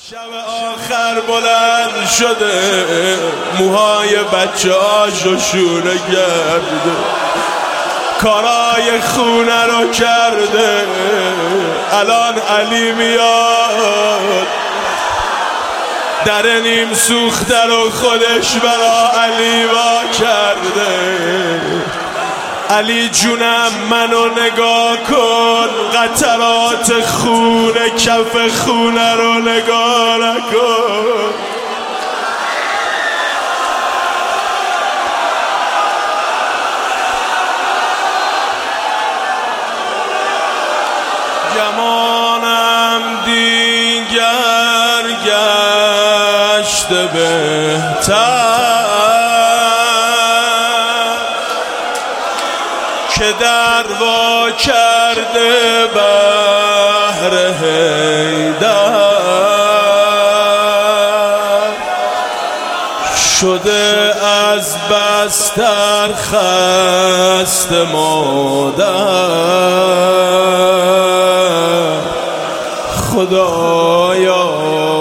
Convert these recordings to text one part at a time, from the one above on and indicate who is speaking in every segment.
Speaker 1: شب آخر بلند شده، موهای بچه هاشو شونه کرده، کارای خونه رو کرده. الان علی میاد، در نیم سوخته رو خودش برا علی وا کرده. علی جونم منو نگاه کن، قطرات خونه کف خونه رو نگاه نکن. گمانم دیگر گشته بهتر که در وا کرده بحر حیدر، شده از بستر خسته مادر. خدایا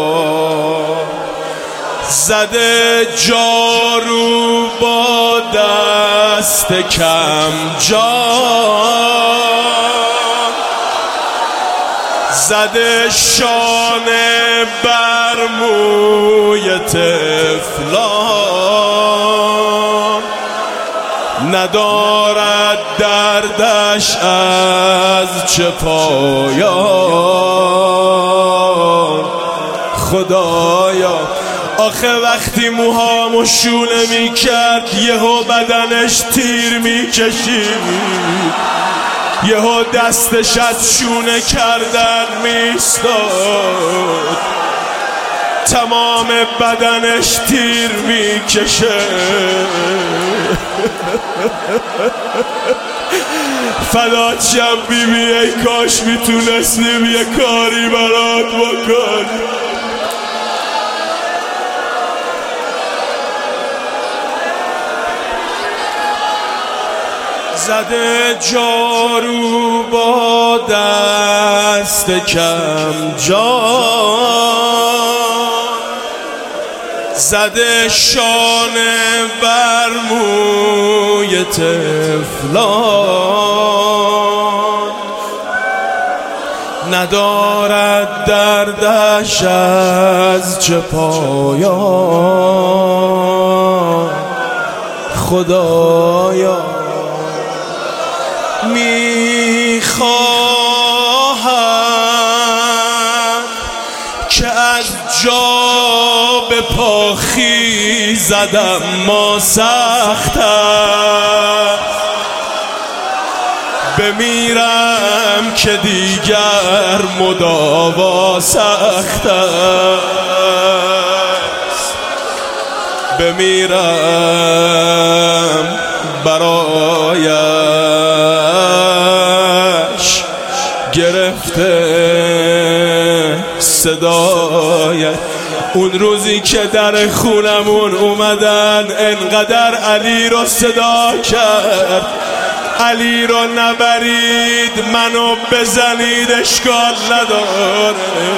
Speaker 1: زده جارو با دست کم جان، زده شانه بر موی طفلان، ندارد دردش از چه پایان. خدایا آخه وقتی موهامو شونه میکرد، یهو بدنش تیر میکشید، یهو دستش از شونه کردن میستاد، تمام بدنش تیر میکشه. فدات شم بیبی، ای کاش میتونستیم یه کاری برات بکنیم. زده جارو با دست کم جان، زده شانه بر موی طفلان، ندارد دردش از چه پایان. خدایا میخواهم که از جا به پا خیزدم، ما سخت است بمیرم که دیگر مداوا سخت است، بمیرم برایش گرفته صدایت. اون روزی که در خونمون اومدن، انقدر علی رو صدا کرد، علی رو نبرید منو بزنید اشکال نداره،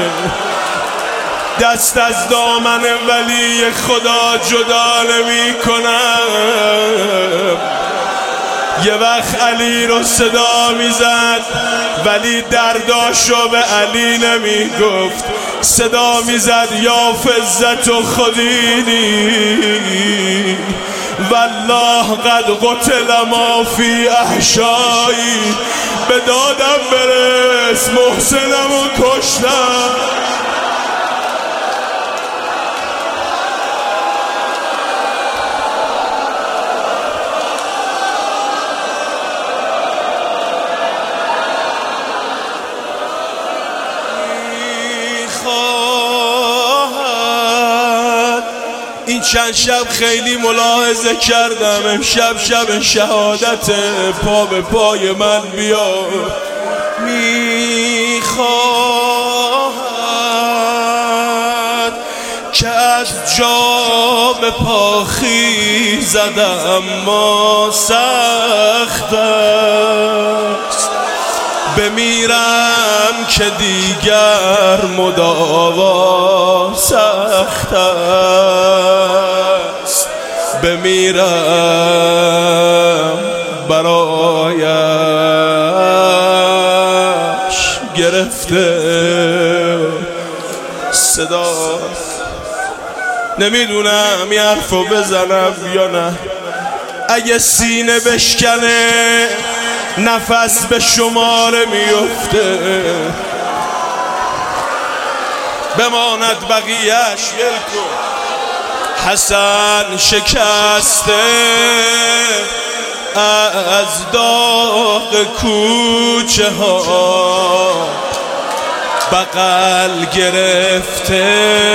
Speaker 1: دست از دامن ولی خدا جدا نمی کنم. یه وقت علی رو صدا میزد ولی درداشو به علی نمی گفت، صدا میزد یا فزت و خدینی والله قد قتل ما فی احشایی. به دادم برس محسنم و کشتم. این چند شب خیلی ملاحظه کردم، امشب شب شهادت، پا به پای من بیا. میخواهد که از جا به پا خیزدم، اما سخت است بمیرم که دیگر مداوا سخت است بمیرم برایش گرفته صدا. نمیدونم یه حرفو بزنم یا نه. اگه سینه بشکنه نفس به شماره میفته، بماند بقیهش یلکو. حسن شکسته از داغ کوچه ها، بغل گرفته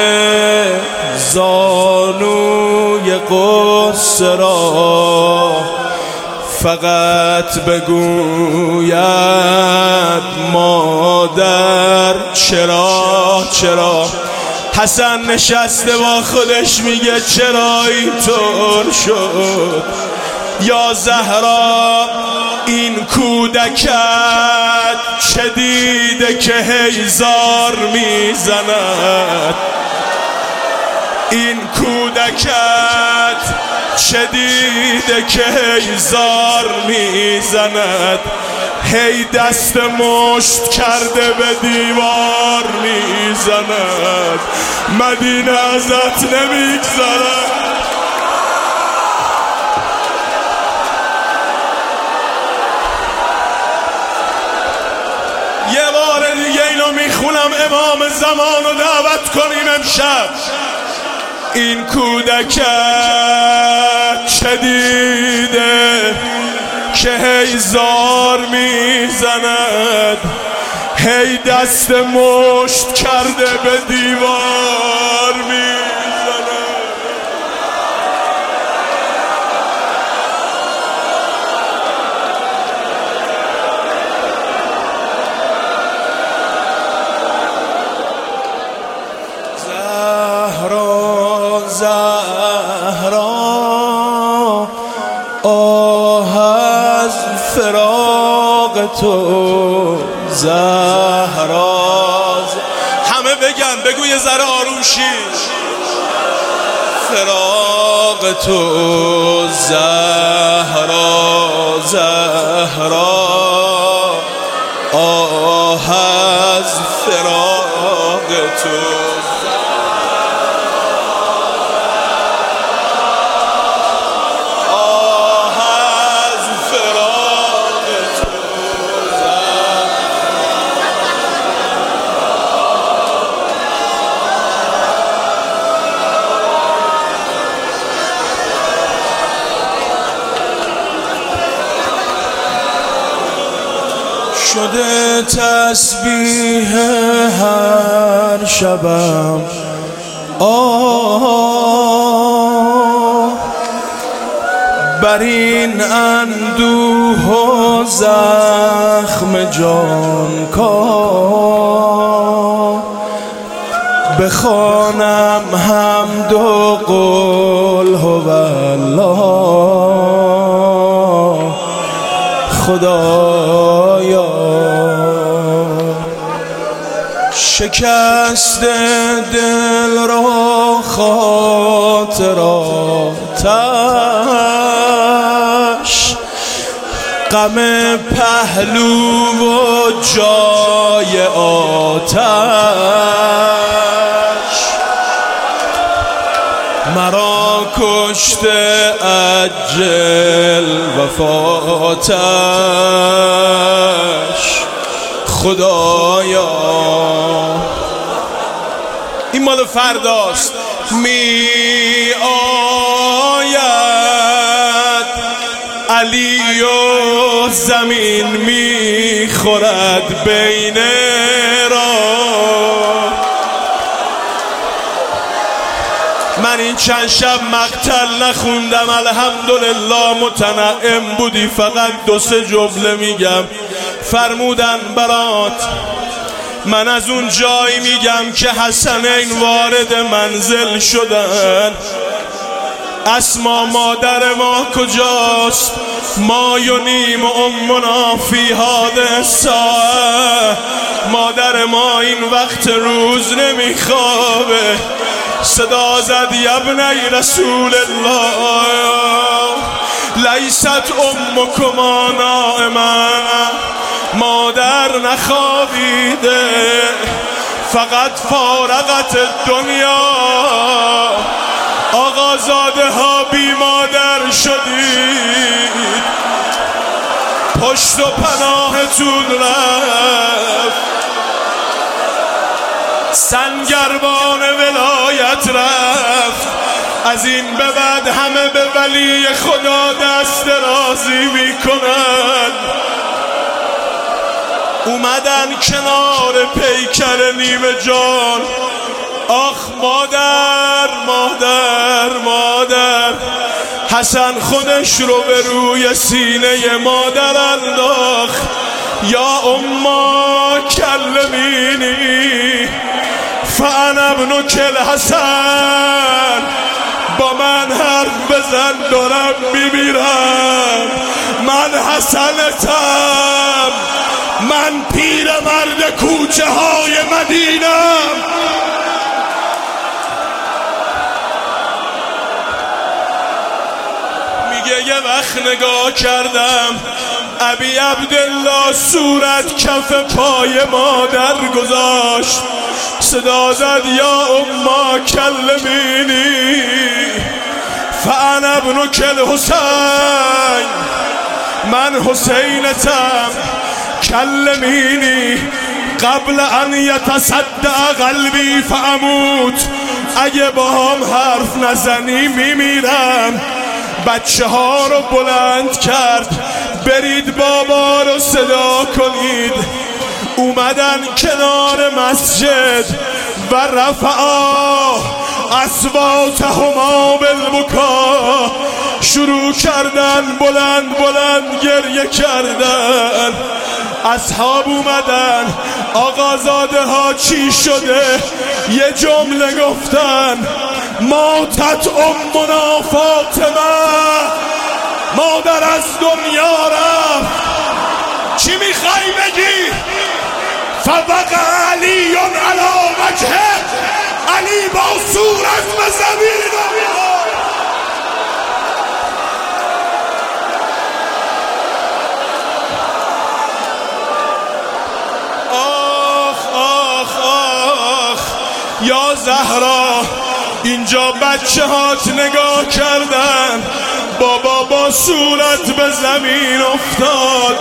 Speaker 1: زانوی قصه را، فقط بگوید مادر چرا چرا. حسن نشسته با خودش میگه چرا اینطور شد یا زهرا، این کودکت چه دیده که هیزار میزند، این کودکت چه دیده که هیزار میزند، هی دست مشت کرده به دیوار میزند، مدینه ازت نمیگذرد. یه بار دیگه اینو میخونم، امام زمان رو دعوت کنیم امشب. این کودکت چه دیده که هیزار میزند، هی دست مشت کرده به دیوار میزند. زهرا زهرا آه از فراق تو زهرا. همه بگن، بگو یه ذره آروم شید. فراق تو زهرا زهرا آه از فراق تو. شده تسبیح هر شبم بر این اندوه و زخم جان کا، بخوانم حمد و قل هوالله خدایا. شکست دل را خاطراتش، غم پهلو و جای آتش، مرا کشته اجل وفاتش خدایا. این مال فرداست. می آید علی و زمین می خورد بین راه. من این چند شب مقتل نخوندم الحمدلله، متنعم بودی. فقط 2-3 جمله میگم. فرمودن برات من از اون جایی میگم که حسنین وارد منزل شدن. اسما مادر ما کجاست؟ ما ینیم امنا فی هذه الساعه. مادر ما این وقت روز نمیخوابه، صدا زد یبنی رسول الله لیست امکما نائما، مادر نخوابیده فقط فارغت دنیا. آقازاده ها بی مادر شدید، پشت و پناهتون رفت، سنگربان ولایت رفت. از این به بعد همه به ولی خدا دست درازی میکنن. اومدن کنار پیکر نیمه جان. آخ مادر مادر مادر. حسن خودش رو به روی سینه مادر انداخت. یا اما کلمینی فانا ابنک الحسن، با من حرف بزن دارم میمیرم. من حسنتم، من پیر مرد کوچه های مدینم. میگه یه وقت نگاه کردم ابی عبدالله صورت کف پای مادر گذاشت. صدا زد یا اما کلمینی فانا ابنک الحسین، من حسینتم. کلمینی قبل ان یتصدع قلبی فاموت، اگه با هم حرف نزنی میمیرم. بچه ها رو بلند کرد، برید بابا رو صدا کنید. اومدن کنار مسجد و رفعا اصواتهما بالبکا، شروع کردن بلند بلند گریه کردن. اصحاب اومدن، آقازاده ها چی شده؟ یه جمله گفتن ماتت امنا فاطمه، مادر از دنیا رفت. چی میخوای بگی؟ فوقع علی علی وجهه، علی با صورت به زمین. آخ آخ آخ یا زهرا، اینجا بچه هات نگاه کردن، بابا با صورت به زمین افتاد.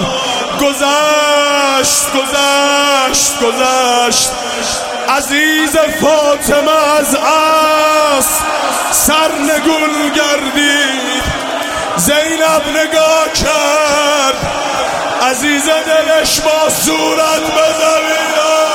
Speaker 1: گذشت گذشت گذشت. عزیز فاطمه از اسب سرنگون گردید. زینب نگاه کرد، عزیز دلش با صورت به زمین.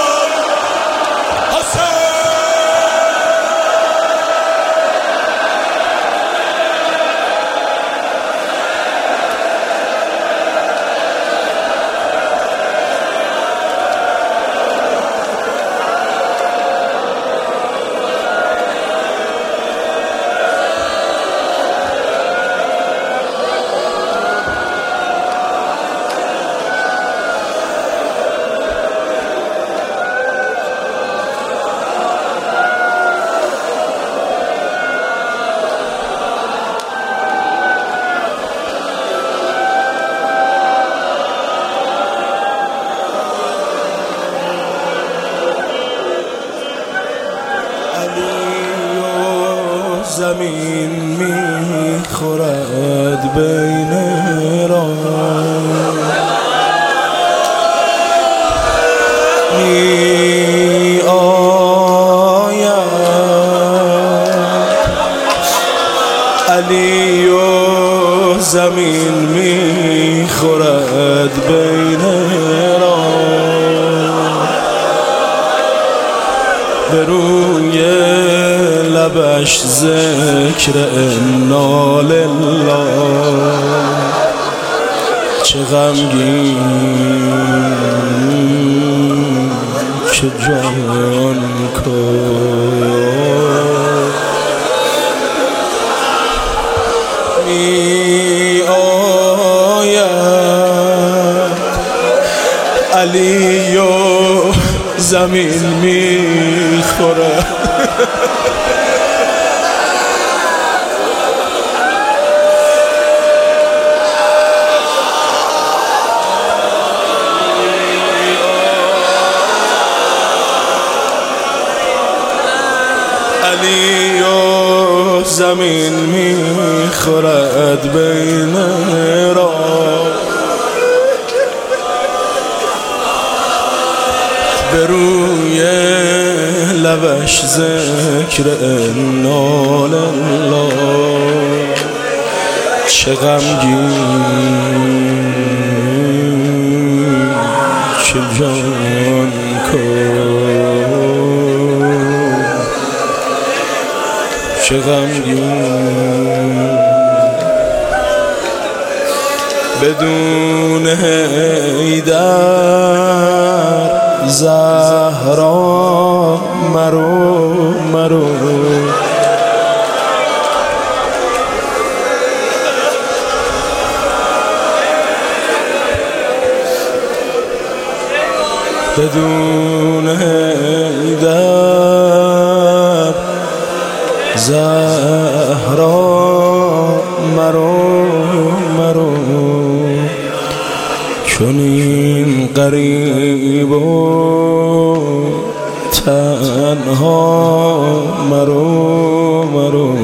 Speaker 2: زمین میخورد بین راه، می آید علی و زمین میخورد بین راه، به روی لبش ذکر انا لله. چه غمگین که جان کو می آید علی و زمین می خورد. علی و زمین میخورد بین را به روی لبش ذکر انا لله چه غمگین چه جان کن چه غمگین بدون حیدر زهرا مرو بدون حیدر زهرا مرو چنین غریب و تنها مرو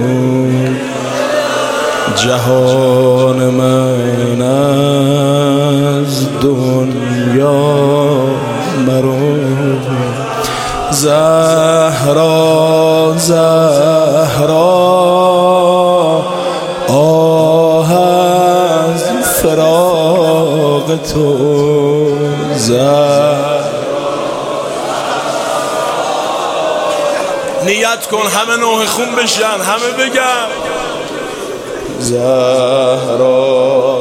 Speaker 2: جهان من از دنیا مرو زهرا آه از فراق تو
Speaker 1: نیت کن همه نوح خون بشن، همه بگن
Speaker 2: زهرا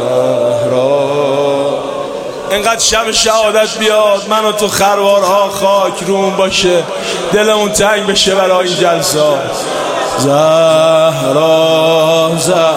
Speaker 1: اینقدر شب شهادت بیاد من و تو خروارها خاک روم باشه، دلمون تنگ بشه برای این جلسات.
Speaker 2: زهرا